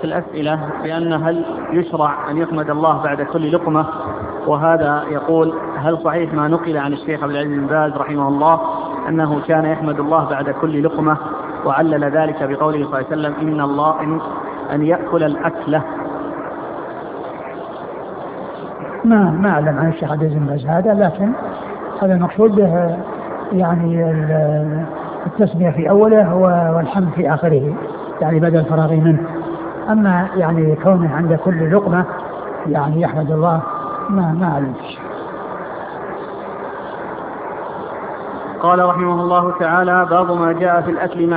في الأسئلة بأن هل يشرع أن يحمد الله بعد كل لقمة، وهذا يقول هل صحيح ما نقل عن الشيخ عبد العزيز بن باز رحمه الله أنه كان يحمد الله بعد كل لقمة، وعلل ذلك بقوله صلى الله عليه وسلم إن الله أن يأكل الأكلة؟ ما أعلم عن الشيخ عبد العزيز بن باز هذا، لكن هذا المقصود به يعني التسمية في أوله والحمد في آخره، يعني بدل الفراغ منه. أما يعني كونه عند كل لقمة يعني يحمد الله ما أعلم. قال رحمه الله تعالى: باب ما جاء في الأكل مع